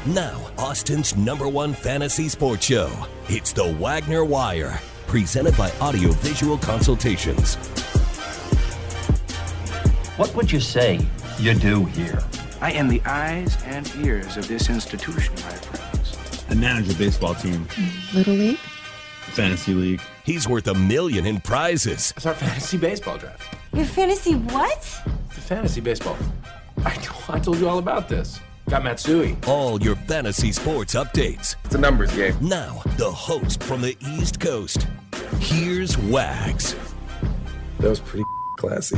Now, Austin's #1 fantasy sports show. It's the Wagner Wire, presented by Audio Visual Consultations. What would you say you do here? I am the eyes and ears of this institution, my friends. I manage a baseball team. Little League? Fantasy League. He's worth $1 million in prizes. It's our fantasy baseball draft. Your fantasy what? It's a fantasy baseball. I told you all about this. Got Matsui. All your fantasy sports updates. It's a numbers game. Now, the host from the East Coast. Here's Wags. That was pretty classy.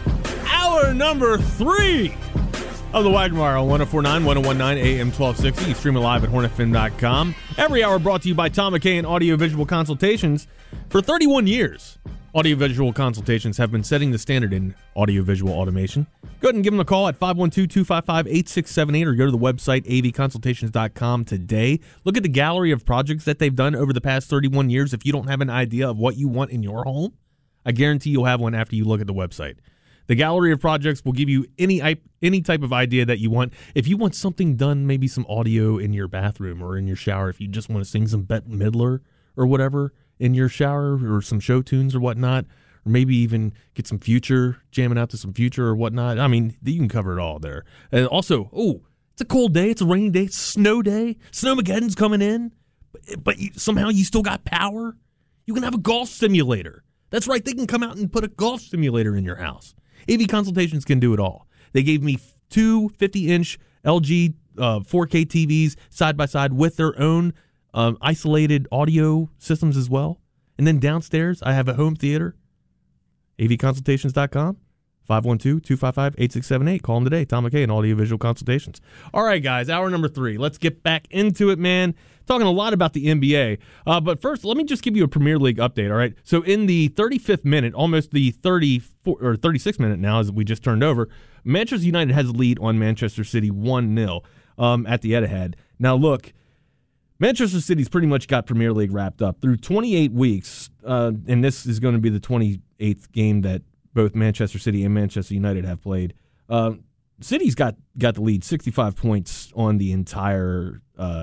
Hour number 3 of the Wagner Wire on 104.9, 101.9 AM 1260. You stream it live at hornetfin.com. Every hour brought to you by Tom McKay and Audio Visual Consultations. For 31 years, Audio Visual Consultations have been setting the standard in audiovisual automation. Go ahead and give them a call at 512-255-8678 or go to the website avconsultations.com today. Look at the gallery of projects that they've done over the past 31 years. If you don't have an idea of what you want in your home, I guarantee you'll have one after you look at the website. The gallery of projects will give you any type of idea that you want. If you want something done, maybe some audio in your bathroom or in your shower, if you just want to sing some Bette Midler or whatever in your shower or some show tunes or whatnot, or maybe even get some Future, jamming out to some Future or whatnot. I mean, you can cover it all there. And also, it's a cold day. It's a rainy day. It's a snow day. Snowmageddon's coming in. But somehow you still got power. You can have a golf simulator. That's right. They can come out and put a golf simulator in your house. AV Consultations can do it all. They gave me two 50-inch LG 4K TVs side by side with their own isolated audio systems as well. And then downstairs, I have a home theater. avconsultations.com, 512-255-8678. Call them today. Tom McKay and Audio Visual Consultations. All right, guys, hour number 3. Let's get back into it, man. Talking a lot about the NBA. But first, let me just give you a Premier League update, all right? So in the 35th minute, almost the 36th minute now as we just turned over, Manchester United has a lead on Manchester City 1-0 at the Etihad. Now, look, Manchester City's pretty much got Premier League wrapped up. Through 28 weeks, and this is going to be the 28th game that both Manchester City and Manchester United have played, City's got the lead, 65 points on the entire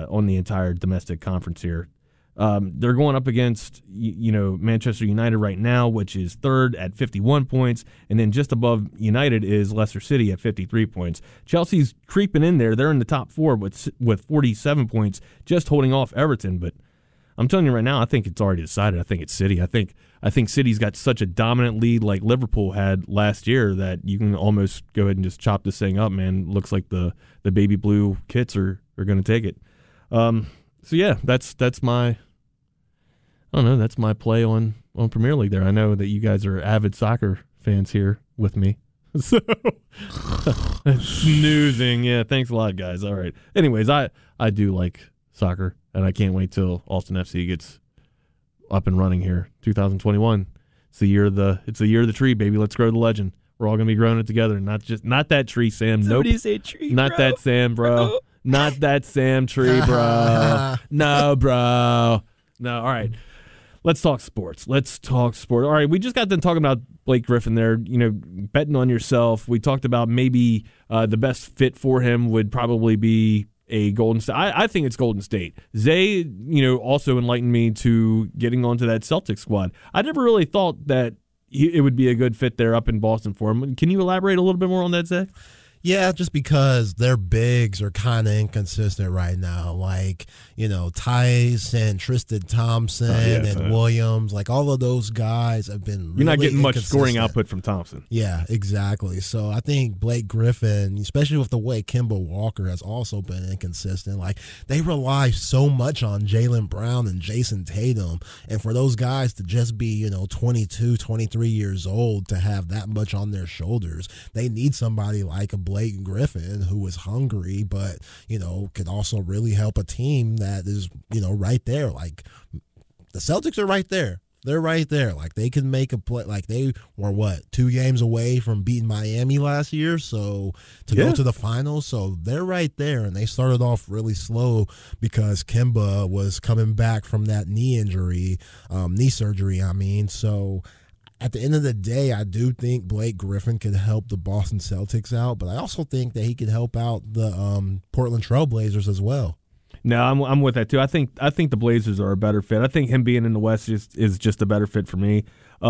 domestic conference here. They're going up against Manchester United right now, which is third at 51 points, and then just above United is Leicester City at 53 points. Chelsea's creeping in there; they're in the top 4 with 47 points, just holding off Everton. But I'm telling you right now, I think it's already decided. I think it's City. I think City's got such a dominant lead like Liverpool had last year that you can almost go ahead and just chop this thing up, man. Looks like the baby blue kits are going to take it. So yeah, that's my play on Premier League there. I know that you guys are avid soccer fans here with me. So snoozing. Yeah, thanks a lot, guys. All right. Anyways, I do like soccer, and I can't wait till Austin FC gets up and running here. 2021. It's the year of the tree, baby. Let's grow the legend. We're all gonna be growing it together. Not that tree, Sam. Somebody Nope. say tree, not bro. that Sam, bro. Not that Sam tree, bro. No, bro. No. All right. Let's talk sports. All right, we just got done talking about Blake Griffin there, betting on yourself. We talked about maybe the best fit for him would probably be a Golden State. I think it's Golden State. Zay, also enlightened me to getting onto that Celtics squad. I never really thought that it would be a good fit there up in Boston for him. Can you elaborate a little bit more on that, Zay? Yeah, just because their bigs are kind of inconsistent right now. Like, Tice and Tristan Thompson and Williams, like all of those guys have been really You're not getting much inconsistent. scoring output from Thompson. Yeah, exactly. So I think Blake Griffin, especially with the way Kemba Walker has also been inconsistent, like they rely so much on Jaylen Brown and Jason Tatum. And for those guys to just be, 22, 23 years old to have that much on their shoulders, they need somebody like a Blake Griffin who is hungry, but, could also really help a team that is, right there. Like the Celtics are right there. They're right there. Like they can make a play. Like they were 2 games away from beating Miami last year. So to go to the finals. So they're right there. And they started off really slow because Kemba was coming back from that knee surgery. So at the end of the day, I do think Blake Griffin could help the Boston Celtics out, but I also think that he could help out the Portland Trailblazers as well. No, I'm with that too. I think the Blazers are a better fit. I think him being in the West is just a better fit for me.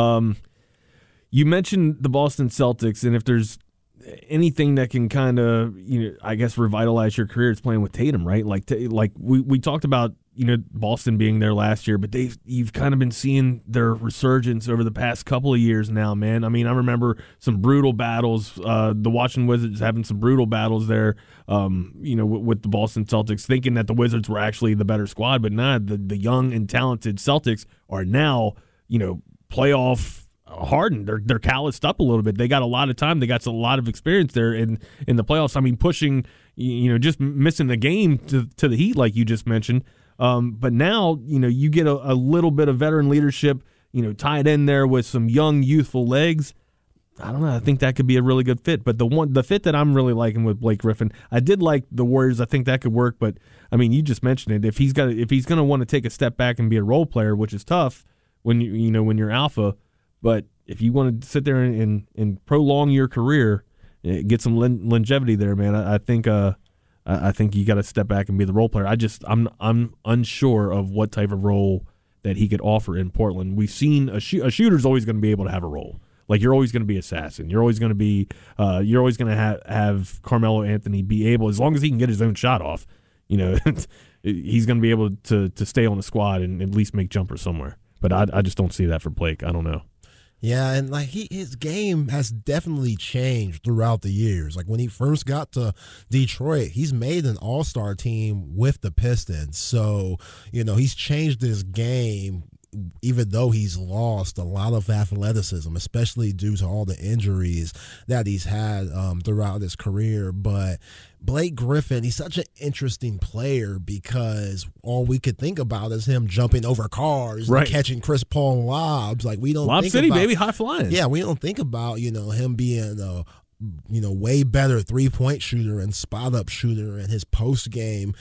You mentioned the Boston Celtics, and if there's anything that can kind of, I guess, revitalize your career, it's playing with Tatum, right? Like we talked about, Boston being there last year, but you've kind of been seeing their resurgence over the past couple of years now, man. I mean, I remember some brutal battles, the Washington Wizards having some brutal battles there, with the Boston Celtics, thinking that the Wizards were actually the better squad, but not. The young and talented Celtics are now, playoff hardened. They're calloused up a little bit. They got a lot of time. They got a lot of experience there in the playoffs. I mean, pushing, just missing the game to the Heat, like you just mentioned. But now, you get a little bit of veteran leadership, tied in there with some young, youthful legs. I don't know. I think that could be a really good fit. But the fit that I'm really liking with Blake Griffin, I did like the Warriors. I think that could work. But I mean, you just mentioned it. If he's going to want to take a step back and be a role player, which is tough when when you're alpha. But if you want to sit there and prolong your career, get some longevity there, man, I think you got to step back and be the role player. I'm unsure of what type of role that he could offer in Portland. We've seen a shooter's always going to be able to have a role. Like, you're always going to be assassin. You're always going to be. You're always going to have Carmelo Anthony be able, as long as he can get his own shot off. He's going to be able to stay on the squad and at least make jumpers somewhere. But I just don't see that for Blake. I don't know. Yeah, and like his game has definitely changed throughout the years. Like, when he first got to Detroit, he's made an all-star team with the Pistons. So, he's changed his game, even though he's lost a lot of athleticism, especially due to all the injuries that he's had throughout his career. But Blake Griffin, he's such an interesting player because all we could think about is him jumping over cars and catching Chris Paul lobs. Like, we don't Lob think City, about, baby, high flying. Yeah, we don't think about, him being way better three-point shooter and spot-up shooter, and his post-game,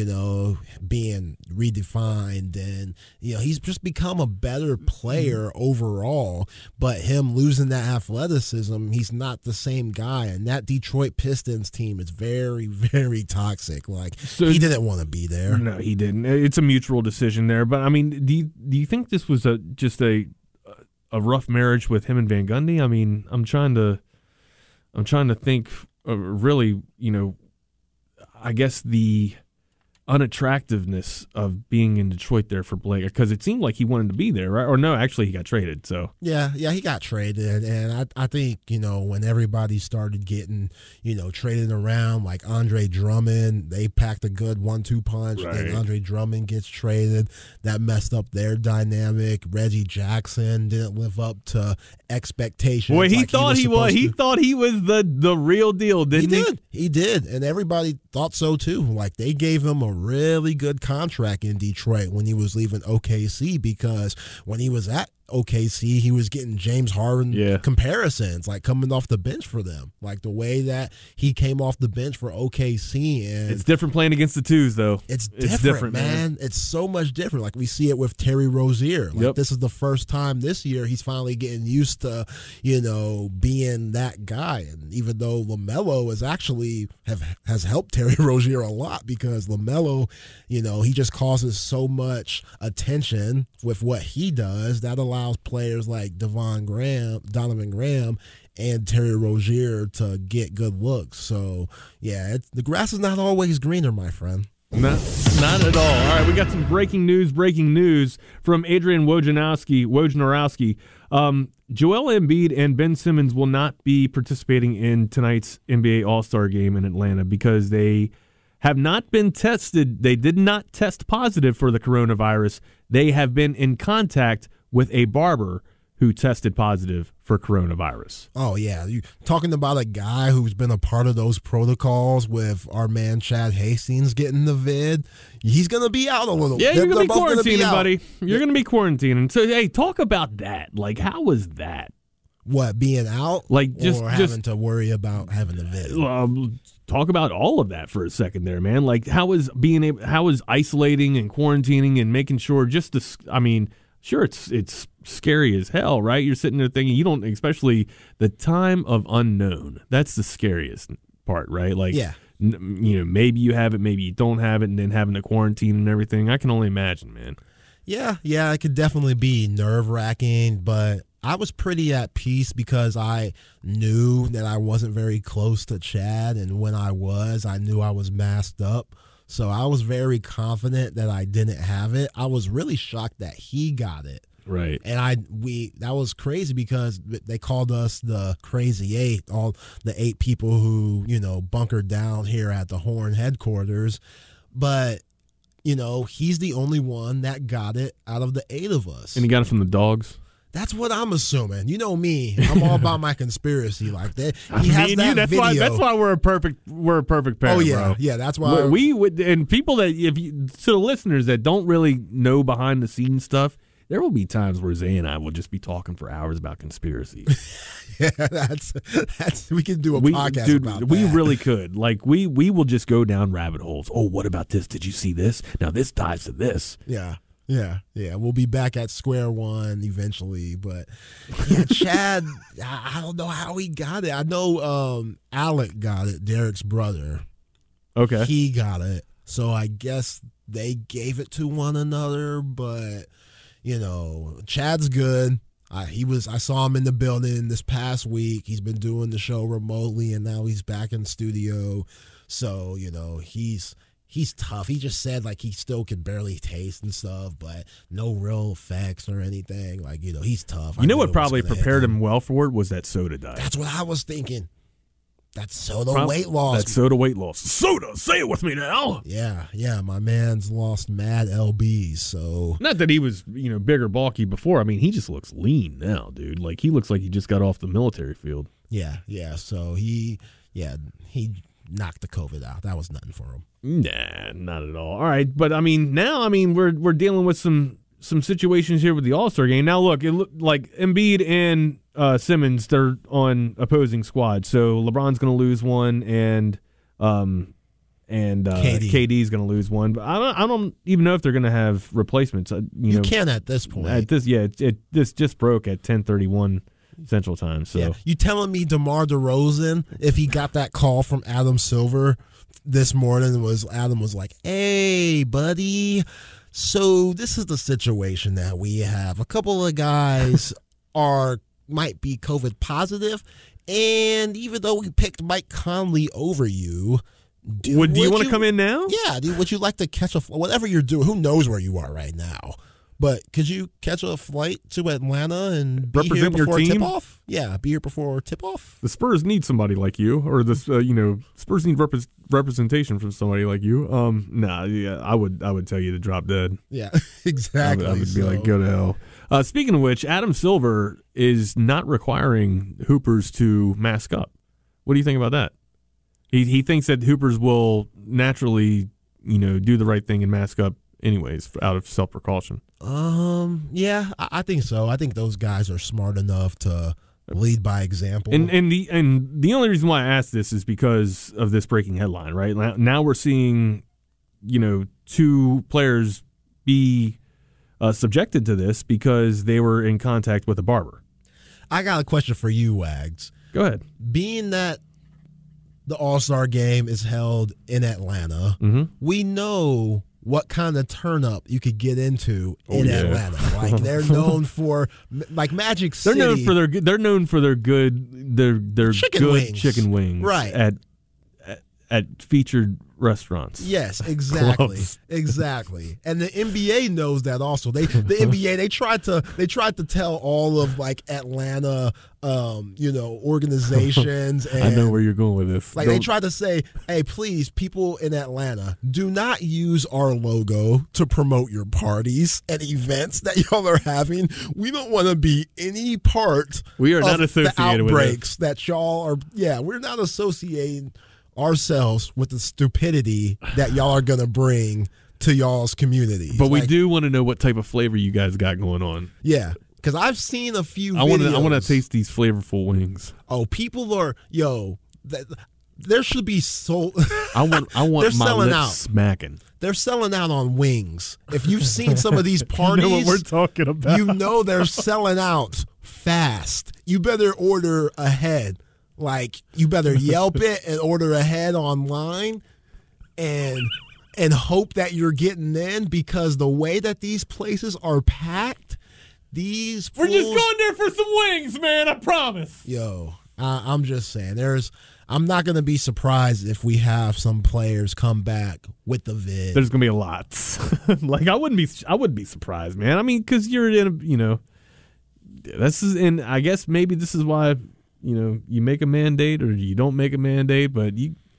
being redefined. And, he's just become a better player overall. But him losing that athleticism, he's not the same guy. And that Detroit Pistons team is very, very toxic. Like, so he didn't want to be there. No, he didn't. It's a mutual decision there. But, I mean, do you think this was just a rough marriage with him and Van Gundy? I mean, I'm trying to think really, I guess the unattractiveness of being in Detroit there for Blake, because it seemed like he wanted to be there, right? Or no, actually he got traded. So yeah, he got traded, and I think when everybody started getting traded around, like Andre Drummond, they packed a good 1-2 punch. Right. Then Andre Drummond gets traded, that messed up their dynamic. Reggie Jackson didn't live up to expectations. Boy, he thought he was the real deal, didn't he? He did, and everybody thought so too. Like, they gave him a really good contract in Detroit when he was leaving OKC, because when he was at OKC, he was getting James Harden comparisons, like coming off the bench for them. Like, the way that he came off the bench for OKC, and it's different playing against the twos, though. It's different, man. It's so much different. Like, we see it with Terry Rozier. Like, this is the first time this year he's finally getting used to, being that guy. And even though LaMelo is actually has helped Terry Rozier a lot, because LaMelo, he just causes so much attention with what he does that allows players like Donovan Graham and Terry Rozier to get good looks. So, yeah, the grass is not always greener, my friend. Not at all. All right, we got some breaking news from Adrian Wojnarowski. Joel Embiid and Ben Simmons will not be participating in tonight's NBA All-Star game in Atlanta because they have not been tested. They did not test positive for the coronavirus. They have been in contact with a barber who tested positive for coronavirus. Oh, yeah. You talking about a guy who's been a part of those protocols with our man Chad Hastings getting the vid. He's going to be out a little. Yeah, you're going to be quarantining, buddy. You're going to be quarantining. So, hey, talk about that. Like, how was that? What, being out? Like, just having to worry about having the vid? Talk about all of that for a second there, man. Like, how is isolating and quarantining and making sure sure, it's scary as hell, right? You're sitting there thinking you don't, especially the time of unknown. That's the scariest part, right? Like, Yeah. Maybe you have it, maybe you don't have it, and then having to quarantine and everything. I can only imagine, man. Yeah, it could definitely be nerve-wracking, but I was pretty at peace because I knew that I wasn't very close to Chad, and when I was, I knew I was masked up. So I was very confident that I didn't have it. I was really shocked that he got it. Right. And that was crazy because they called us the Crazy Eight, all the 8 people who, bunkered down here at the Horn headquarters. But he's the only one that got it out of the 8 of us. And he got it from the dogs? That's what I'm assuming. You know me. I'm all about my conspiracy like that. He has that that's video. That's why we're a perfect pair. Oh, yeah. Bro. Yeah, that's why. We would, and people that, to the listeners that don't really know behind the scenes stuff, there will be times where Zay and I will just be talking for hours about conspiracy. Yeah, that's we can do a podcast about that. We really could. Like, we will just go down rabbit holes. Oh, what about this? Did you see this? Now this ties to this. Yeah. We'll be back at square one eventually. But yeah, Chad, I don't know how he got it. I know Alec got it, Derek's brother. Okay. He got it. So I guess they gave it to one another, but Chad's good. I saw him in the building this past week. He's been doing the show remotely, and now he's back in studio. So he's tough. He just said like he still can barely taste and stuff, but no real effects or anything. Like he's tough. What probably prepared him well for it was that soda diet. That's what I was thinking. That soda weight loss. That soda weight loss. Soda, say it with me now. Yeah. My man's lost mad LBs, so. Not that he was, big or bulky before. I mean, he just looks lean now, dude. Like, he looks like he just got off the military field. Yeah. So he knocked the COVID out. That was nothing for him. Nah, not at all. All right, but now we're dealing with some situations here with the All-Star game. Now, look, it looked like Embiid and Simmons, they're on opposing squads. So LeBron's going to lose one, and KD's going to lose one. But I don't even know if they're going to have replacements. You can at this point. This just broke at 10:31 Central Time. So you telling me DeMar DeRozan, if he got that call from Adam Silver this morning, Adam was like, "Hey, buddy. So this is the situation that we have. A couple of guys might be COVID positive, and even though we picked Mike Conley over you, do you want to come in now? Yeah, would you like to catch whatever you're doing? Who knows where you are right now? But could you catch a flight to Atlanta and be represent here before your team? tip-off? Yeah, be here before tip-off. The Spurs need somebody like you, or Spurs need representation from somebody like you. I would tell you to drop dead. Yeah, exactly. I would be like, go to hell. Speaking of which, Adam Silver is not requiring hoopers to mask up. What do you think about that? He thinks that hoopers will naturally, do the right thing and mask up anyways, out of self-precaution. Yeah, I think so. I think those guys are smart enough to lead by example. And the only reason why I asked this is because of this breaking headline, right? Now we're seeing, 2 players be subjected to this because they were in contact with a barber. I got a question for you, Wags. Go ahead. Being that the All-Star game is held in Atlanta, we know what kind of turn up you could get into in Atlanta. Like they're known for, like Magic City. They're known for their good chicken wings, right? At featured restaurants. Yes, exactly, exactly. And the NBA knows that also. The NBA they tried to tell all of like Atlanta, organizations. And I know where you're going with this. Like they tried to say, hey, please, people in Atlanta, do not use our logo to promote your parties and events that y'all are having. We don't want to be any part. We are not associated with the outbreaks with that y'all are. Yeah, we're not associating ourselves with the stupidity that y'all are going to bring to y'all's community. But we do want to know what type of flavor you guys got going on. Yeah, because I've seen a few videos. I want to taste these flavorful wings. Oh, people are, there should be so. I want They're my selling lips out. smacking. They're selling out on wings. If you've seen some of these parties, You know what we're talking about. you know they're selling out fast. You better order ahead. Like, you better Yelp it and order ahead online and hope that you're getting in, because the way that these places are packed, these We're just fools- going there for some wings, man. I promise. Yo, I'm just saying, I'm not going to be surprised if we have some players come back with the vid. There's gonna be a lot. Like, I wouldn't be surprised, man. I mean, because you're in this is, and I guess maybe this is why you make a mandate or you don't make a mandate, but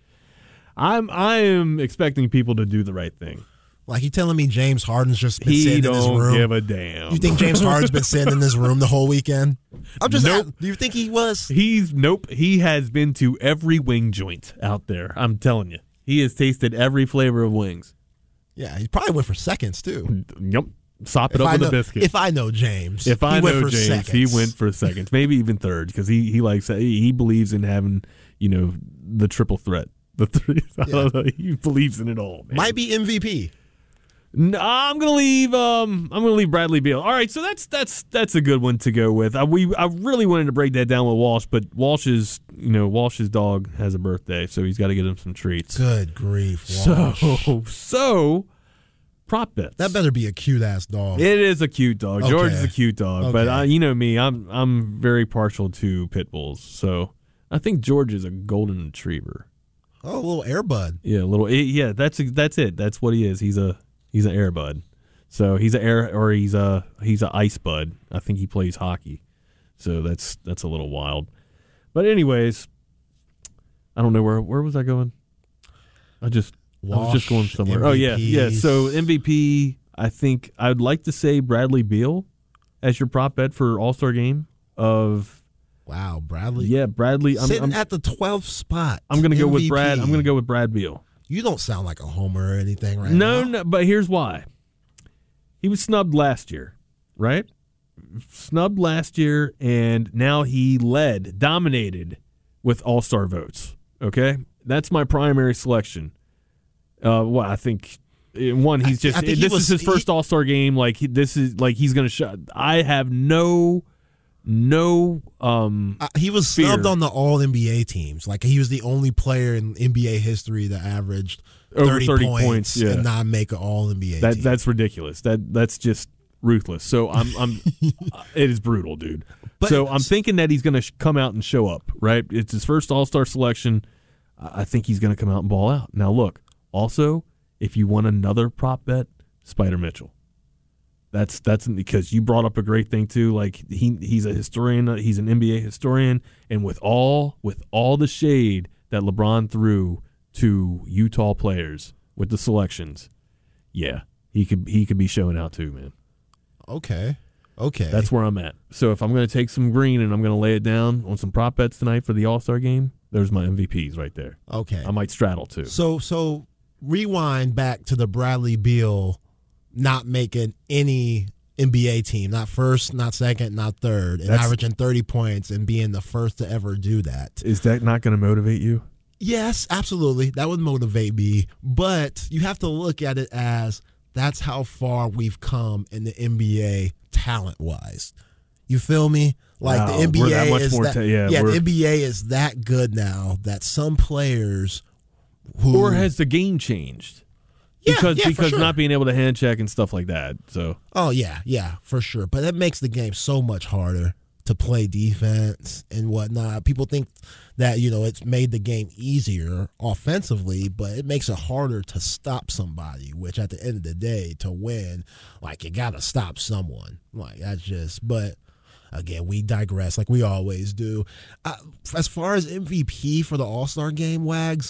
I am expecting people to do the right thing. Like, you telling me James Harden's just been He sitting in his don't room? give a damn. You think James Harden's been sitting in this room the whole weekend? I'm just Nope. do you think he was? Nope. He has been to every wing joint out there. I'm telling you, he has tasted every flavor of wings. Yeah, he probably went for seconds too. Yep. Sop it up with a biscuit. If I know James, If I he went know for James, seconds. he went for seconds, maybe even thirds, because he likes he believes in having the triple threat. The three, I don't know, he believes in it all. Man. Might be MVP. No, I'm gonna leave Bradley Beal. All right, so that's a good one to go with. I really wanted to break that down with Walsh, but Walsh's dog has a birthday, so he's got to get him some treats. Good grief, Walsh. So prop bets. That better be a cute ass dog. It is a cute dog. Okay. George is a cute dog, but Okay. you know me, I'm very partial to pit bulls. So I think George is a golden retriever. Oh, a little Airbud. Yeah, that's it. That's what he is. He's an air bud. So he's a ice bud. I think he plays hockey. So that's a little wild. But anyways, I don't know where was I going? I was just going somewhere. MVPs. Oh yeah. So MVP, I think I'd like to say Bradley Beal as your prop bet for All-Star game of. Wow, Bradley. Yeah, Bradley. Sitting at the 12th spot. I'm going to go with MVP. Brad. I'm going to go with Brad Beal. You don't sound like a homer or anything right now. No, but here's why. He was snubbed last year, right? Snubbed last year, and now he dominated with all-star votes. Okay? That's my primary selection. I think one, he's just I think this is his first all-star game. Like this is like he's going to shut. I have no. He was fear. snubbed on the All NBA teams. Like, he was the only player in NBA history that averaged Over 30 points, points yeah. and not make an All NBA team. That's ridiculous. That's just ruthless. So I'm it is brutal, dude. But- so I'm thinking that he's going to come out and show up, right? It's his first All-Star selection. I think he's going to come out and ball out. Now look, also, if you want another prop bet, Spider Mitchell. That's because you brought up a great thing too. Like he's a historian, he's an NBA historian, and with all the shade that LeBron threw to Utah players with the selections, yeah, he could be showing out too, man. Okay. That's where I'm at. So if I'm going to take some green and I'm going to lay it down on some prop bets tonight for the All-Star game, there's my MVPs right there. Okay. I might straddle too. So rewind back to the Bradley Beal not making any NBA team, not first, not second, not third, and averaging 30 points and being the first to ever do that. Is that not going to motivate you? Yes, absolutely. That would motivate me. But you have to look at it as that's how far we've come in the NBA talent-wise. You feel me? Like, Wow, the we're that NBA much is more that, we're- the NBA is that good now that some players who Or has the game changed? for Because sure. not being able to hand check and stuff like that. So Oh, yeah, for sure. But it makes the game so much harder to play defense and whatnot. People think that, it's made the game easier offensively, but it makes it harder to stop somebody, which at the end of the day, to win, like, you got to stop someone. Like, that's just, but again, we digress like we always do. As far as MVP for the All-Star game, Wags,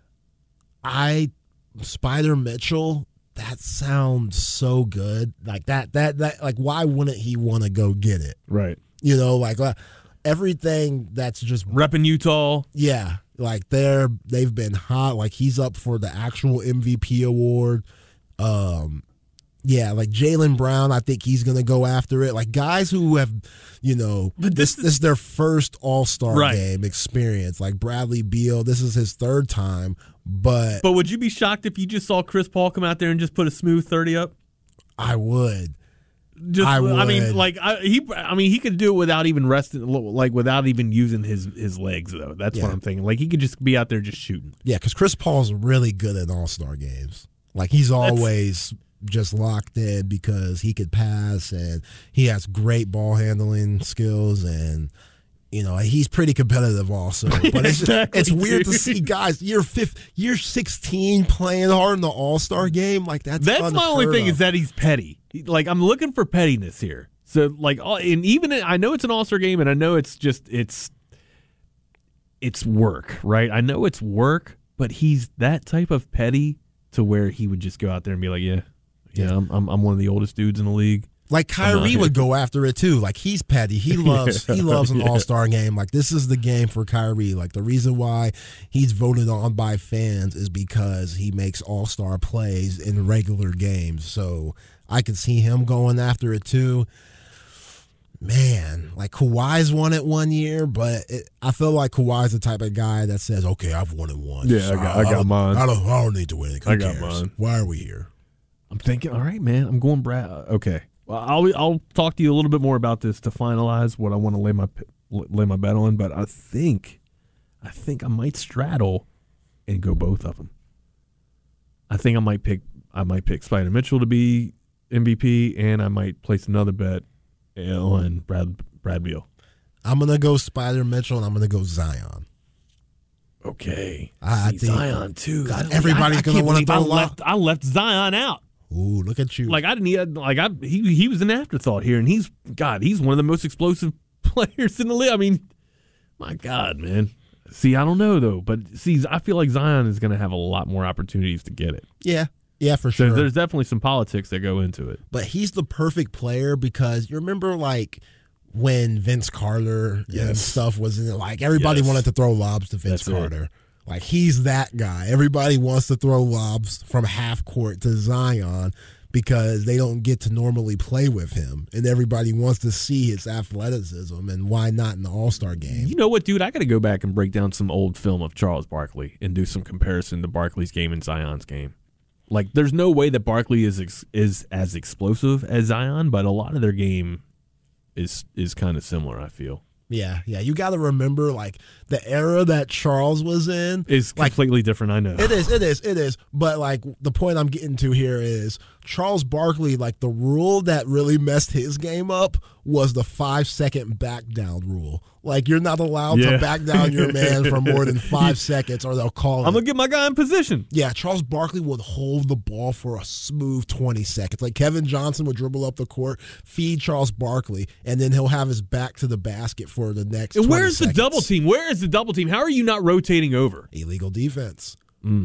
Spider Mitchell, that sounds so good. Like that like, why wouldn't he want to go get it? right, Like everything that's just repping Utah. yeah, like they've been hot. Like, he's up for the actual MVP award. Yeah, like Jaylen Brown, I think he's going to go after it. Like guys who have, this is their first All-Star game experience. Like Bradley Beal, this is his third time. But would you be shocked if you just saw Chris Paul come out there and just put a smooth 30 up? I would. I mean, he could do it without even resting, like without even using his legs, though. That's what I'm thinking. Like he could just be out there just shooting. Yeah, because Chris Paul's really good at All-Star games. Like he's always just locked in because he could pass and he has great ball handling skills and he's pretty competitive also. But it's weird to see guys year 16 playing hard in the All-Star game. Like that's my only thing is that he's petty. Like I'm looking for pettiness here. So like, and even I know it's an All-Star game, and I know it's work, right? I know it's work, but he's that type of petty to where he would just go out there and be like, yeah, I'm one of the oldest dudes in the league. Like Kyrie would go after it too. Like he's petty. He loves an All-Star game. Like this is the game for Kyrie. Like the reason why he's voted on by fans is because he makes All-Star plays in regular games. So I could see him going after it too. Man, like Kawhi's won it one year, but I feel like Kawhi's the type of guy that says, "Okay, I've won it once. Yeah, I got mine. I don't need to win it. I got mine. Why are we here?" I'm thinking, all right, man. I'm going Brad. Okay. Well, I'll talk to you a little bit more about this to finalize what I want to lay my bet on. But I think I might straddle and go both of them. I think I might pick Spider Mitchell to be MVP, and I might place another bet on Brad Beal. I'm gonna go Spider Mitchell, and I'm gonna go Zion. Okay, I think Zion too. God, everybody's gonna want to throw. I left Zion out. Ooh, look at you! Like I didn't. He was an afterthought here, and he's one of the most explosive players in the league. I mean, my God, man. See, I don't know though, but I feel like Zion is going to have a lot more opportunities to get it. Yeah, for sure. So there's definitely some politics that go into it. But he's the perfect player because you remember like when Vince Carter and stuff was in it, like everybody wanted to throw lobs to Vince Carter. Like he's that guy. Everybody wants to throw lobs from half court to Zion because they don't get to normally play with him. And everybody wants to see his athleticism, and why not in the All-Star game? You know what, dude? I got to go back and break down some old film of Charles Barkley and do some comparison to Barkley's game and Zion's game. Like, there's no way that Barkley is as explosive as Zion, but a lot of their game is kind of similar, I feel. Yeah. You got to remember, like, the era that Charles was in is completely different. I know it is. But like, the point I'm getting to here is Charles Barkley. Like, the rule that really messed his game up was the 5-second back down rule. Like, you're not allowed to back down your man for more than 5 seconds, or they'll call it. I'm gonna get my guy in position. Yeah, Charles Barkley would hold the ball for a smooth 20 seconds. Like Kevin Johnson would dribble up the court, feed Charles Barkley, and then he'll have his back to the basket for the next 20 Where's seconds. the double team? Where is the double team? How are you not rotating over? Illegal defense.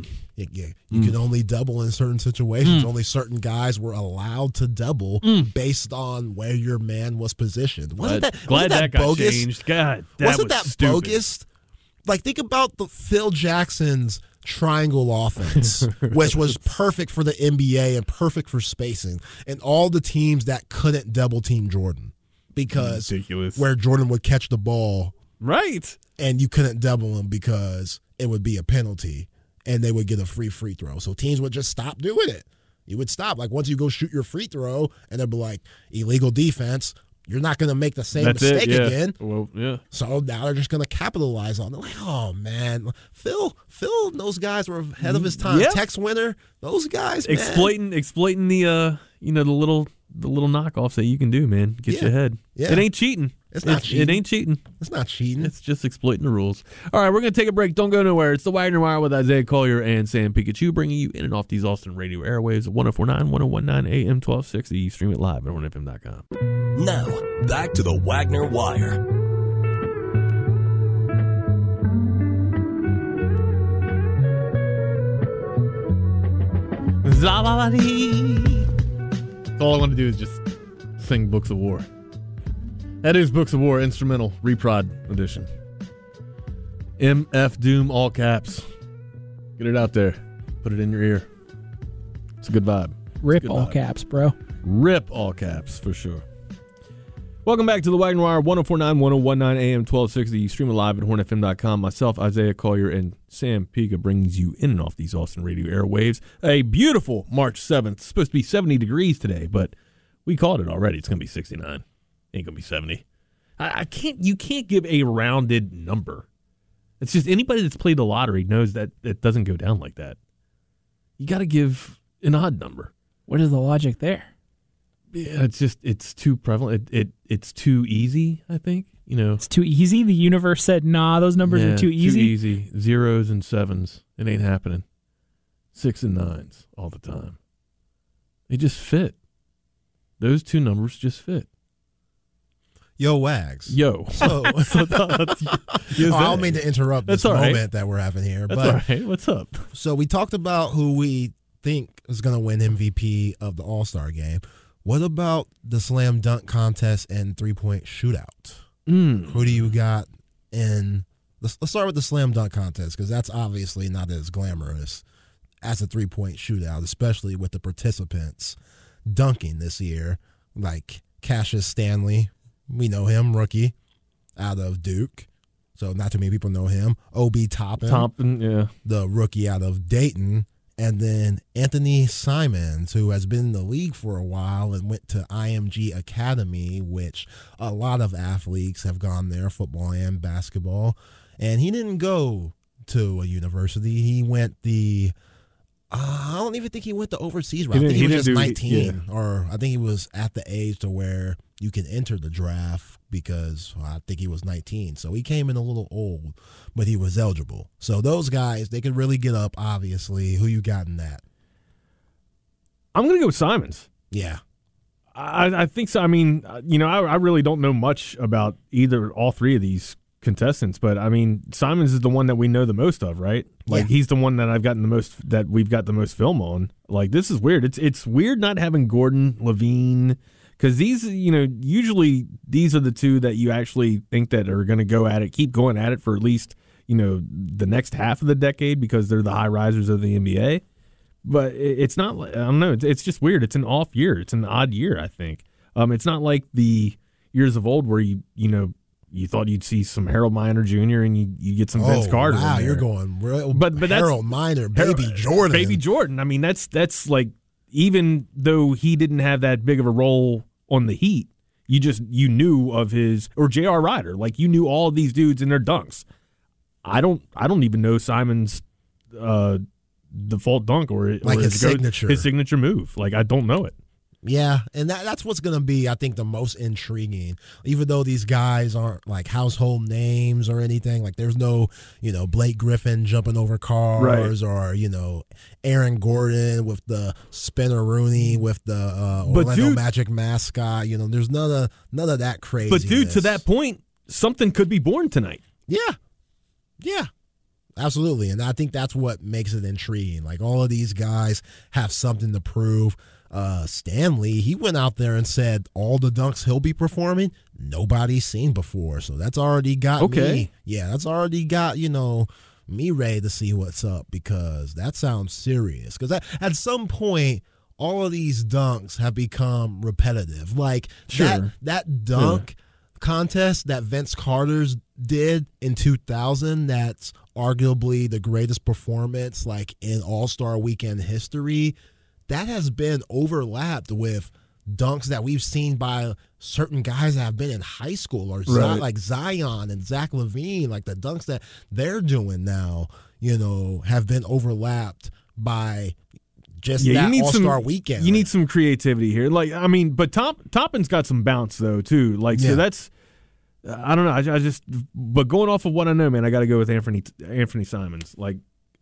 You can only double in certain situations. Only certain guys were allowed to double based on where your man was positioned. Wasn't that got bogus? Changed. God, wasn't that stupid. bogus? Like, think about the Phil Jackson's triangle offense, which was perfect for the NBA and perfect for spacing, and all the teams that couldn't double team Jordan because ridiculous. Where Jordan would catch the ball, right, and you couldn't double him because it would be a penalty. And they would get a free throw. So teams would just stop doing it. You would stop. Like, once you go shoot your free throw, and they'd be like, illegal defense, you're not going to make the same mistake again. Well, yeah. So now they're just going to capitalize on it. Like, oh, man. Phil and those guys were ahead of his time. Yep. Tex Winter, those guys, exploiting the the little knockoffs that you can do, man. Get you ahead. Yeah. It ain't cheating. It's not cheating. It ain't cheating. It's not cheating. It's just exploiting the rules. All right, we're going to take a break. Don't go nowhere. It's the Wagner Wire with Isaiah Collier and Sam Pikachu, bringing you in and off these Austin radio airwaves at 104.9, 101.9 AM 1260. Stream it live at hornfm.com. Now, back to the Wagner Wire. All I want to do is just sing Books of War. That is Books of War, instrumental, reprod edition. MF Doom, all caps. Get it out there. Put it in your ear. It's a good vibe. Rip Good all vibe. caps, bro. Rip all caps, for sure. Welcome back to the Wagner Wire, 104.9, 101.9 AM 1260. Streaming live at hornfm.com. Myself, Isaiah Collier, and Sam Pica brings you in and off these Austin radio airwaves. A beautiful March 7th. It's supposed to be 70 degrees today, but we called it already. It's going to be 69. Ain't going to be 70. You can't give a rounded number. It's just anybody that's played the lottery knows that it doesn't go down like that. You got to give an odd number. What is the logic there? Yeah, it's too prevalent. It's too easy, I think. It's too easy. The universe said, nah, those numbers are too easy. Too easy. 0s and 7s. It ain't happening. 6 and 9s all the time. They just fit. Those two numbers just fit. Yo, Wags. Yo. So, I don't mean to interrupt this moment that we're having here. That's but all right. What's up? So we talked about who we think is going to win MVP of the All-Star game. What about the slam dunk contest and three-point shootout? Who do you got in? Let's start with the slam dunk contest because that's obviously not as glamorous as a three-point shootout, especially with the participants dunking this year, like Cassius Stanley. We know him, rookie, out of Duke. So not too many people know him. Obi Toppin, yeah, the rookie out of Dayton. And then Anthony Simons, who has been in the league for a while and went to IMG Academy, which a lot of athletes have gone there, football and basketball. And he didn't go to a university. He went I don't even think he went the overseas route. I think he was just 19, or I think he was at the age to where you can enter the draft because I think he was 19. So he came in a little old, but he was eligible. So those guys, they could really get up, obviously. Who you got in that? I'm going to go with Simons. Yeah. I think so. I mean, I really don't know much about all three of these contestants, but I mean, Simons is the one that we know the most of, right? Like he's the one that we've got the most film on. Like this is weird. It's weird not having Gordon, Levine, because these, usually these are the two that you actually think that are going to keep going at it for at least, the next half of the decade because they're the high risers of the NBA. But it's not, I don't know, it's just weird. It's an off year. It's an odd year, I think. It's not like the years of old where you thought you'd see some Harold Miner Jr. and you get some Vince Carter. Wow, in there. you're going real. But Harold Miner, Baby Jordan. Baby Jordan. I mean, that's like, even though he didn't have that big of a role on the Heat, you knew of or J.R. Rider. Like you knew all of these dudes and their dunks. I don't even know Simon's default dunk or his signature move. Like I don't know it. Yeah, and that's what's going to be, I think, the most intriguing. Even though these guys aren't like household names or anything, like there's no, Blake Griffin jumping over cars, right, or Aaron Gordon with the Spinner Rooney with the Orlando Magic mascot. There's none of that craziness. But dude, to that point, something could be born tonight. Yeah. Absolutely, and I think that's what makes it intriguing. Like all of these guys have something to prove. Stanley, he went out there and said all the dunks he'll be performing, nobody's seen before. So that's already got me. Yeah, that's already got, me ready to see what's up because that sounds serious. Because at some point, all of these dunks have become repetitive. Like that dunk contest that Vince Carter's did in 2000, that's arguably the greatest performance like in All-Star Weekend history. That has been overlapped with dunks that we've seen by certain guys that have been in high school or like Zion and Zach LaVine. Like the dunks that they're doing now, have been overlapped by just that All-Star Weekend. You need some creativity here. Like, I mean, but Toppin's got some bounce though too. Like, so that's, I don't know. But going off of what I know, man, I got to go with Anthony Simons. Like,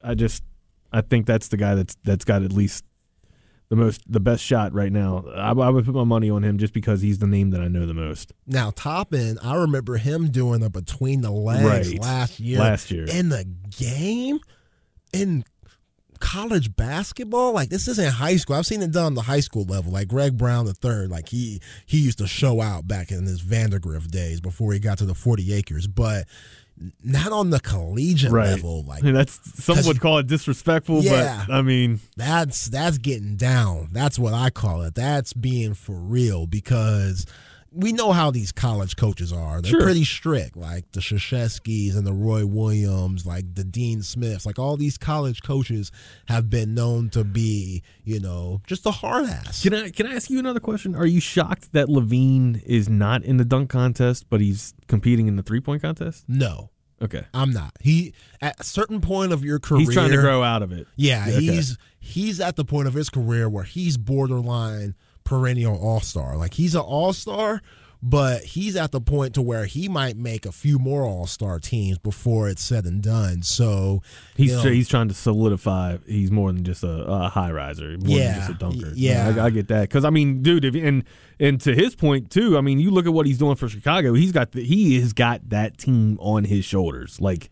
I think that's the guy that's got at least the best shot right now. I would put my money on him just because he's the name that I know the most. Now, Toppin, I remember him doing a between the legs last year in the game in college basketball. Like this isn't high school. I've seen it done on the high school level. Like Greg Brown III, like he used to show out back in his Vandergrift days before he got to the 40 acres. But not on the collegiate level. Like some would call it disrespectful, yeah, but I mean that's getting down. That's what I call it. That's being for real, because we know how these college coaches are. They're pretty strict, like the Krzyzewskis and the Roy Williams, like the Dean Smiths. Like all these college coaches have been known to be, just a hard ass. Can I ask you another question? Are you shocked that Levine is not in the dunk contest, but he's competing in the 3-point contest? No. Okay. I'm not. He, at a certain point of your career, he's trying to grow out of it. Yeah, okay. He's at the point of his career where he's borderline perennial all-star. Like he's an all-star, but he's at the point to where he might make a few more all-star teams before it's said and done. So he's trying to solidify. He's more than just a high riser, more than just a dunker. Yeah, I get that, because I mean, dude, and to his point too. I mean, you look at what he's doing for Chicago. He has got that team on his shoulders. Like,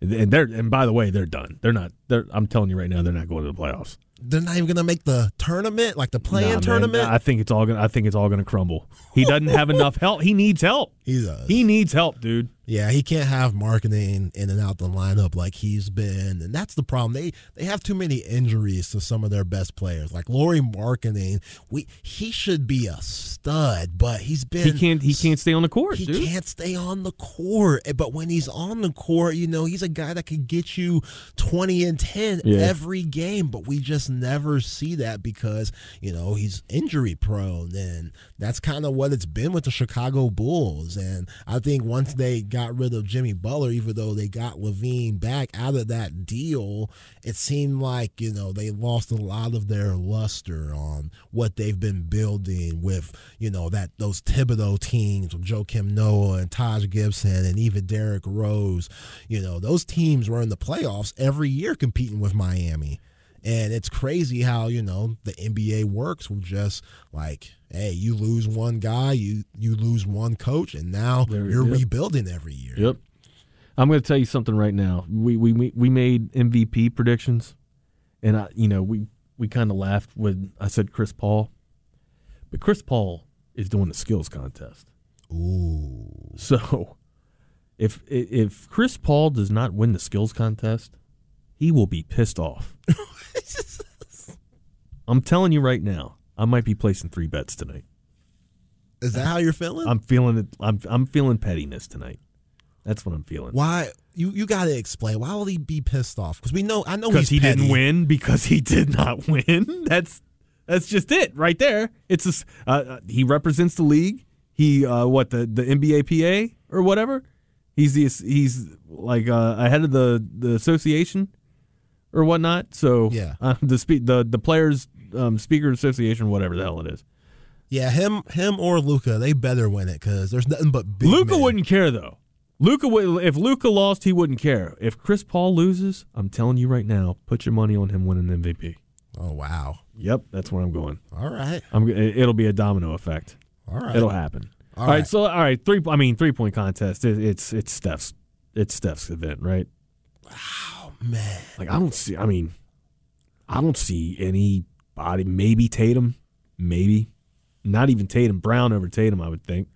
and by the way, they're done. I'm telling you right now, they're not going to the playoffs. They're not even going to make the tournament, like the play-in tournament. I think it's all going to crumble. He doesn't have enough help. He needs help. He does. He needs help, dude. Yeah, he can't have marketing in and out the lineup like he's been, and that's the problem. They have too many injuries to some of their best players. Like Lauri Markkanen, he should be a stud, but he can't stay on the court. He can't stay on the court. But when he's on the court, he's a guy that could get you 20 and 10 every game. But we just never see that because he's injury prone, and that's kind of what it's been with the Chicago Bulls. And I think once they got rid of Jimmy Butler, even though they got Levine back out of that deal, it seemed like they lost a lot of their luster on what they've been building with those Thibodeau teams with Joakim Noah and Taj Gibson and even Derrick Rose. Those teams were in the playoffs every year competing with Miami. And it's crazy how, the NBA works with just like, hey, you lose one guy, you lose one coach, and now you're rebuilding every year. Yep. I'm going to tell you something right now. We made MVP predictions, and we kind of laughed when I said Chris Paul. But Chris Paul is doing the skills contest. Ooh. So if Chris Paul does not win the skills contest, he will be pissed off. I'm telling you right now, I might be placing 3 bets tonight. Is that how you're feeling? I'm feeling it. I'm feeling pettiness tonight. That's what I'm feeling. Why? You got to explain. Why will he be pissed off? Because I know because he's petty. Didn't win. Because he did not win. That's just it right there. It's he represents the league. He the NBA PA or whatever. He's like ahead of the association or whatnot. So yeah, the players speaker association, whatever the hell it is. Yeah, him or Luka, they better win it because there's nothing but big Luka men. wouldn't care though. If Luka lost, he wouldn't care. If Chris Paul loses, I'm telling you right now, put your money on him winning MVP. Oh wow. Yep, that's where I'm going. All right. It'll be a domino effect. All right. It'll happen. All right. So 3-point contest. It's Steph's event, right? Wow, man. Like I don't see anybody. Maybe Tatum. Maybe not even Tatum. Brown over Tatum, I would think.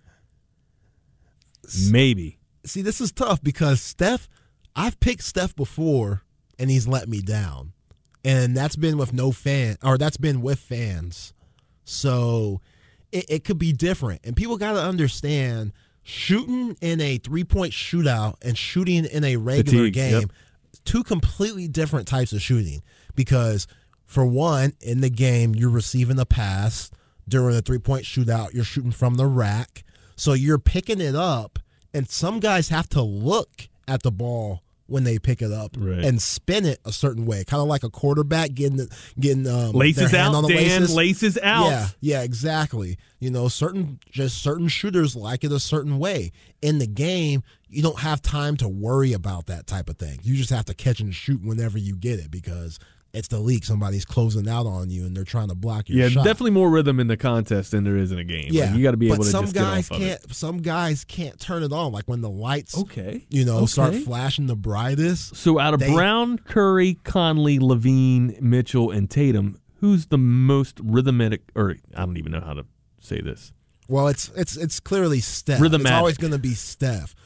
Maybe. See, this is tough because Steph. I've picked Steph before, and he's let me down, and that's been with that's been with fans. So it could be different, and people got to understand shooting in a 3-point shootout and shooting in a regular game, two completely different types of shooting. Because for one, in the game, you're receiving a pass. During a 3-point shootout, you're shooting from the rack. So you're picking it up, and some guys have to look at the ball when they pick it up and spin it a certain way, kind of like a quarterback getting laces their hand out. on the Laces out. Yeah, exactly. Certain shooters like it a certain way. In the game, you don't have time to worry about that type of thing. You just have to catch and shoot whenever you get it because it's the league. Somebody's closing out on you, and they're trying to block your shot. Yeah, definitely more rhythm in the contest than there is in a game. Yeah, like, you got to be able to some just guys get off can't. of it. Some guys can't turn it on, like when the lights, Okay. start flashing the brightest. So out of Brown, Curry, Conley, Levine, Mitchell, and Tatum, who's the most rhythmic? Or I don't even know how to say this. Well, it's clearly Steph. Rhythmatic. It's always going to be Steph.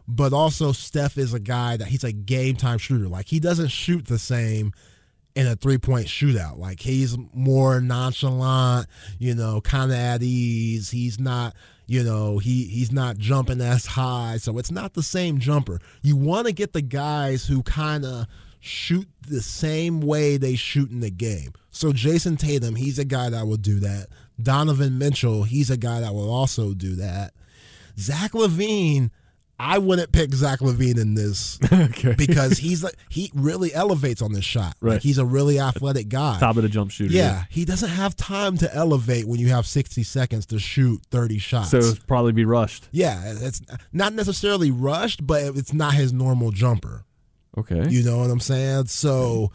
but also Steph is a guy that he's a game-time shooter. Like, he doesn't shoot the same in a three-point shootout. Like, he's more nonchalant, kind of at ease. He's not, he's not jumping as high, so it's not the same jumper. You want to get the guys who kind of shoot the same way they shoot in the game. So Jason Tatum, he's a guy that will do that. Donovan Mitchell, he's a guy that will also do that. Zach LaVine, I wouldn't pick Zach LaVine in this because he really elevates on this shot. Right. Like, he's a really athletic guy. Top of the jump shooter. Yeah, he doesn't have time to elevate when you have 60 seconds to shoot 30 shots. So it'll probably be rushed. Yeah, it's not necessarily rushed, but it's not his normal jumper. Okay. You know what I'm saying? So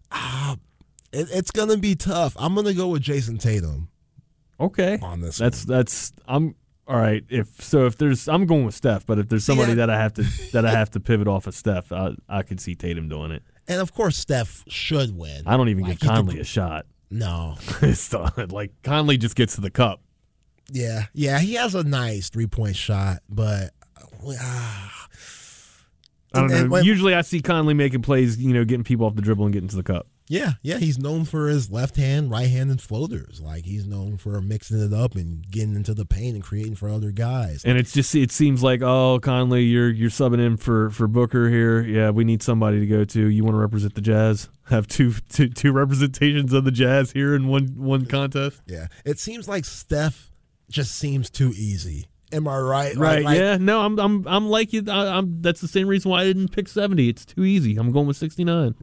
it's going to be tough. I'm going to go with Jason Tatum. Okay. On this I'm all right. I'm going with Steph, but if there's somebody that I have to pivot off of Steph, I could see Tatum doing it. And of course Steph should win. I don't even give Conley a shot. No. It's like Conley just gets to the cup. Yeah, he has a nice 3-point shot, but I don't know. Usually I see Conley making plays, getting people off the dribble and getting to the cup. Yeah, he's known for his left hand, right hand, and floaters. Like, he's known for mixing it up and getting into the paint and creating for other guys. And it seems like, oh, Conley, you're subbing in for Booker here. Yeah, we need somebody to go to. You want to represent the Jazz? Have two representations of the Jazz here in one contest? Yeah, it seems like Steph just seems too easy. Am I right? Right. Yeah. No, I'm like you. That's the same reason why I didn't pick 70. It's too easy. I'm going with 69.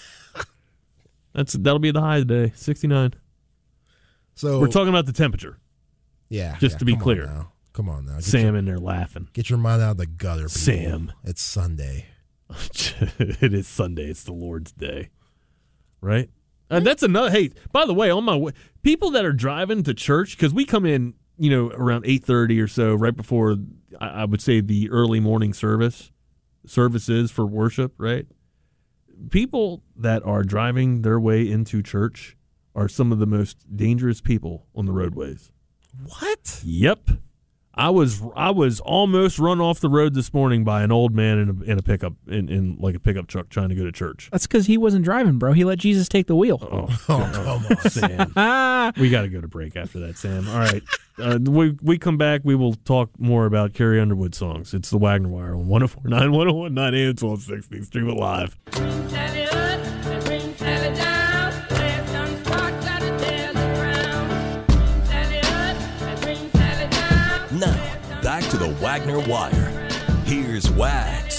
That'll be the high today, 69. So we're talking about the temperature. Yeah. Just to be clear. Come on now. Sam in there laughing. Get your mind out of the gutter, people. Sam. It's Sunday. It is Sunday. It's the Lord's Day. Right? That's another. Hey, by the way, on my way, people that are driving to church, because we come in, around 8:30 or so, right before, I would say, the early morning services for worship, right? People that are driving their way into church are some of the most dangerous people on the roadways. What? Yep. I was almost run off the road this morning by an old man in a pickup in like a pickup truck trying to go to church. That's because he wasn't driving, bro. He let Jesus take the wheel. Oh come on, Sam. We got to go to break after that, Sam. All right. We come back. We will talk more about Carrie Underwood songs. It's the Wagner Wire on 104.9, 101.9 AM 1260. Stream it live. Now, back to the Wagner Wire. Here's Wags.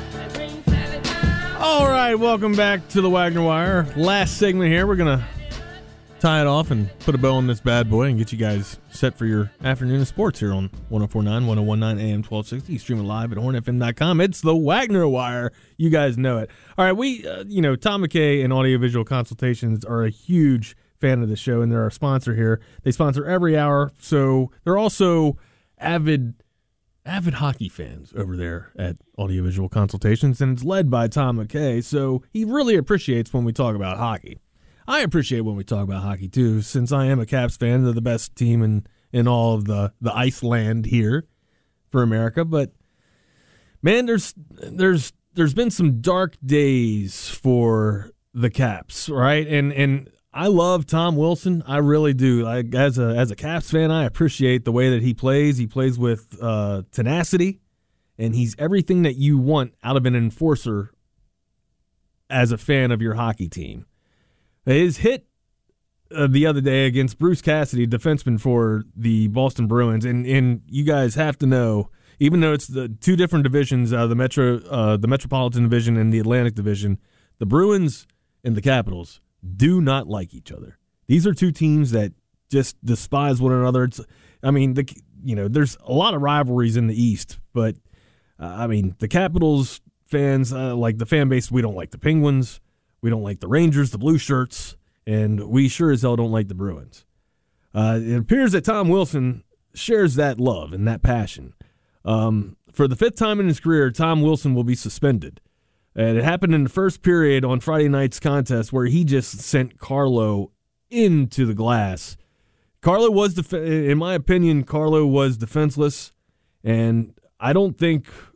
All right, welcome back to the Wagner Wire. Last segment here. We're going to tie it off and put a bow on this bad boy and get you guys set for your afternoon of sports here on 104.9, 101.9 AM 1260. You stream it live at hornfm.com. It's the Wagner Wire. You guys know it. All right, we, Tom McKay and Audiovisual Consultations are a huge fan of the show, and they're our sponsor here. They sponsor every hour, so they're also avid hockey fans over there at Audiovisual Consultations, and it's led by Tom McKay, so he really appreciates when we talk about hockey. I appreciate when we talk about hockey, too, since I am a Caps fan. They're the best team in all of the Iceland here for America, but, man, there's been some dark days for the Caps, right? And I love Tom Wilson. I really do. As a Caps fan, I appreciate the way that he plays. He plays with tenacity, and he's everything that you want out of an enforcer as a fan of your hockey team. His hit the other day against Bruce Cassidy, defenseman for the Boston Bruins, and you guys have to know, even though it's the two different divisions, the Metropolitan Division and the Atlantic Division, the Bruins and the Capitals do not like each other. These are two teams that just despise one another. There's a lot of rivalries in the East, but the Capitals fans, like the fan base, we don't like the Penguins, we don't like the Rangers, the Blue Shirts, and we sure as hell don't like the Bruins. It appears that Tom Wilson shares that love and that passion. For the fifth time in his career, Tom Wilson will be suspended. And it happened in the first period on Friday night's contest where he just sent Carlo into the glass. Carlo was, in my opinion, Carlo was defenseless, and I don't think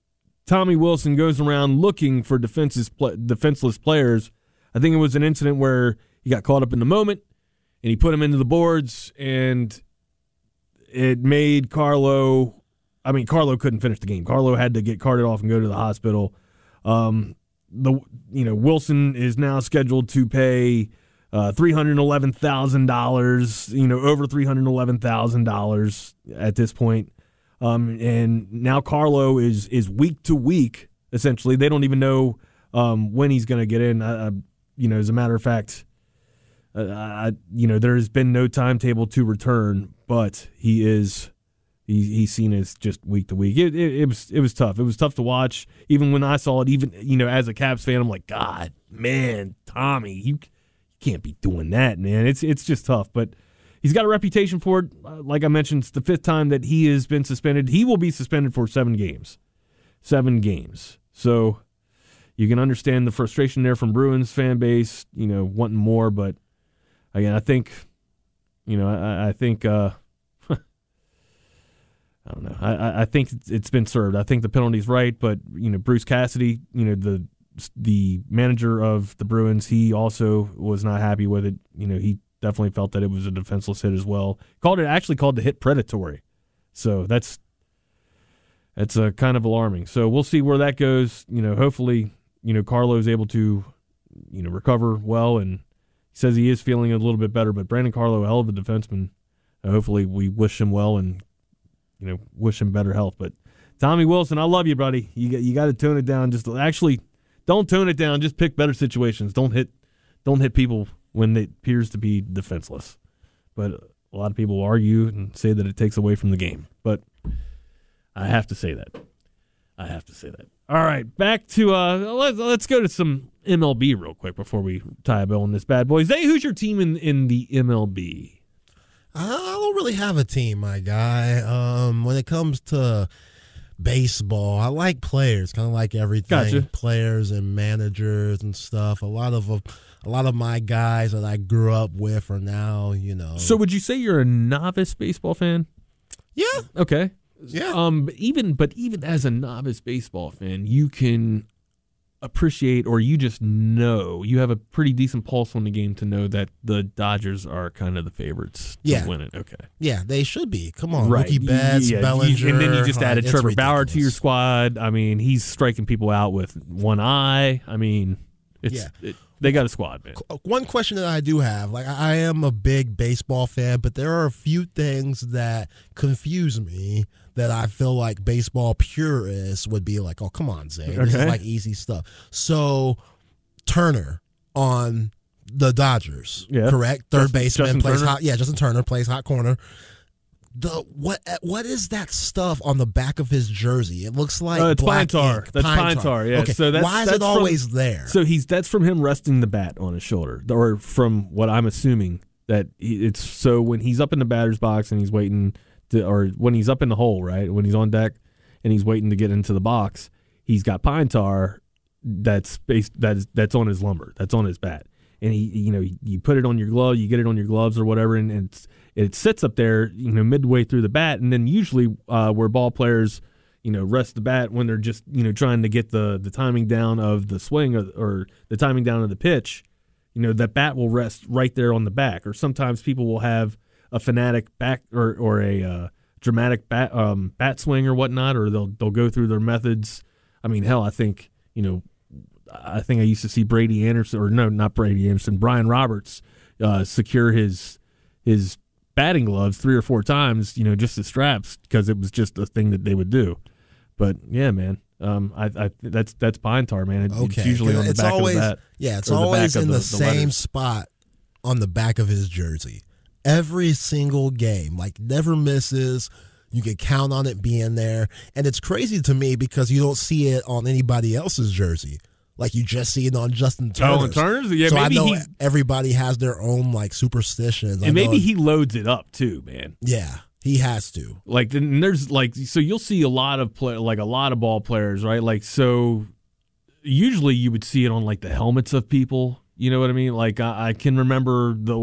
Tommy Wilson goes around looking for defenseless players. I think it was an incident where he got caught up in the moment, and he put him into the boards, and it made Carlo couldn't finish the game. Carlo had to get carted off and go to the hospital. Wilson is now scheduled to pay $311,000, over $311,000 at this point. And now Carlo is week to week, essentially. They don't even know when he's going to get in. As a matter of fact, there has been no timetable to return, but he's seen as just week to week. It was tough. It was tough to watch. Even when I saw it, as a Caps fan, I'm like, God, man, Tommy, you can't be doing that, man. It's just tough. But he's got a reputation for it. Like I mentioned, it's the 5th time that he has been suspended. He will be suspended for 7 games. 7 games. So you can understand the frustration there from Bruins fan base, wanting more. But again, I think, I think. I don't know. I think it's been served. I think the penalty's right, but Bruce Cassidy, the manager of the Bruins, he also was not happy with it. He definitely felt that it was a defenseless hit as well. Called the hit predatory. So that's kind of alarming. So we'll see where that goes. Hopefully, Carlo's able to, recover well, and he says he is feeling a little bit better. But Brandon Carlo, a hell of a defenseman. Hopefully, we wish him well and wish him better health. But Tommy Wilson, I love you, buddy. You got to tone it down. Just actually, don't tone it down. Just pick better situations. Don't hit people when it appears to be defenseless. But a lot of people argue and say that it takes away from the game. But I have to say that. All right, back to let's go to some MLB real quick before we tie a bow on this bad boy. Zay, who's your team in the MLB? I don't really have a team, my guy. When it comes to baseball, I like players, kind of like everything. Gotcha. Players and managers and stuff. A lot of my guys that I grew up with are now, So would you say you're a novice baseball fan? Yeah. Okay. Yeah. Even as a novice baseball fan, you can appreciate, or you just know, you have a pretty decent pulse on the game to know that the Dodgers are kind of the favorites to win it. Okay. Yeah, they should be. Come on, right. Mookie Betts, Bellinger. And then you just added Trevor Bauer to your ridiculous. squad. I mean, he's striking people out with one eye. I mean, they got a squad, man. One question that I do have, like I am a big baseball fan, but there are a few things that confuse me that I feel like baseball purists would be like, oh, come on, Zay. This is like easy stuff. So Turner on the Dodgers, correct? Third baseman plays hot. Yeah, Justin Turner plays hot corner. What is that stuff on the back of his jersey? It looks like it's black pine tar. ink. That's pine tar. Yeah. Okay. So why is it always there? So that's from him resting the bat on his shoulder, or from what I'm assuming that it's so when he's up in the batter's box and he's waiting or when he's up in the hole, right? When he's on deck and he's waiting to get into the box, he's got pine tar that's on his lumber, that's on his bat, and you put it on your glove, you get it on your gloves or whatever, and it sits up there, midway through the bat, and then usually where ball players, rest the bat when they're just trying to get the timing down of the swing or the timing down of the pitch, that bat will rest right there on the back, or sometimes people will have a fanatic back or a dramatic bat swing or whatnot, or they'll go through their methods. I mean, hell, I think I used to see Brady Anderson, or no, not Brady Anderson, Brian Roberts secure his batting gloves 3 or 4 times, just the straps, because it was just a thing that they would do. But yeah, man, that's pine tar, man. It's usually on the back of the bat. Yeah, it's always in the same letters. spot on the back of his jersey. Every single game, like never misses. You can count on it being there. And it's crazy to me because you don't see it on anybody else's jersey. Like you just see it on Justin Turner's. Oh, Turner's? Yeah, so maybe I know everybody has their own like superstitions. And maybe he loads it up too, man. Yeah, he has to. Like there's so you'll see a lot of a lot of ball players, right? Like so usually you would see it on like the helmets of people. You know what I mean? Like I can remember I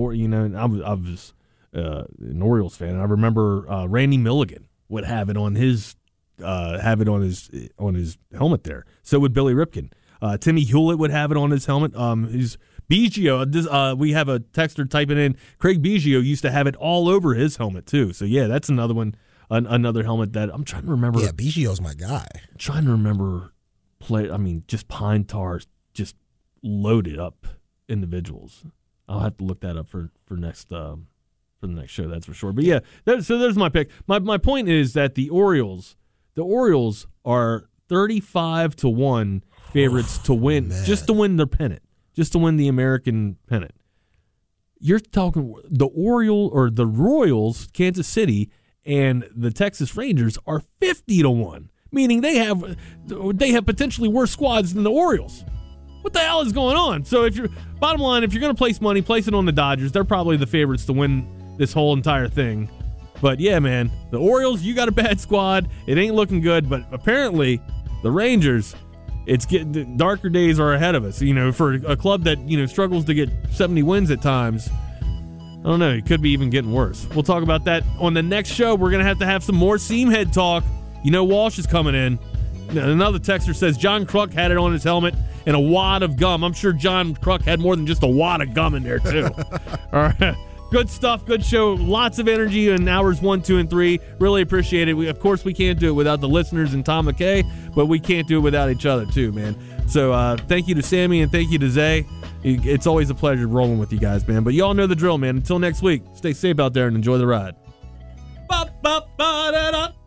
was an Orioles fan, and I remember Randy Milligan would have it on his have it on his helmet there. So would Billy Ripken. Timmy Hewlett would have it on his helmet. His Biggio, we have a texter typing in. Craig Biggio used to have it all over his helmet too. So yeah, that's another one, another helmet that I'm trying to remember. Yeah, Biggio's my guy. I'm trying to remember just pine tars, just loaded up individuals. I'll have to look that up for next for the next show. That's for sure. But yeah, so there's my pick. My point is that the Orioles are 35-1 favorites to win, just to win their pennant, just to win the American pennant. You're talking the Royals, Kansas City, and the Texas Rangers are 50-1, meaning they have potentially worse squads than the Orioles. What the hell is going on? So bottom line, if you're going to place money, place it on the Dodgers. They're probably the favorites to win this whole entire thing. But yeah, man, the Orioles, you got a bad squad. It ain't looking good. But apparently, the Rangers, the darker days are ahead of us. For a club that struggles to get 70 wins at times, I don't know. It could be even getting worse. We'll talk about that on the next show. We're going to have some more Seamhead talk. Walsh is coming in. Another texter says John Kruk had it on his helmet and a wad of gum. I'm sure John Kruk had more than just a wad of gum in there, too. All right. Good stuff. Good show. Lots of energy in hours 1, 2, and 3. Really appreciate it. Of course, we can't do it without the listeners and Tom McKay, but we can't do it without each other, too, man. So thank you to Sammy and thank you to Zay. It's always a pleasure rolling with you guys, man. But you all know the drill, man. Until next week, stay safe out there and enjoy the ride. Ba, ba, ba, da, da.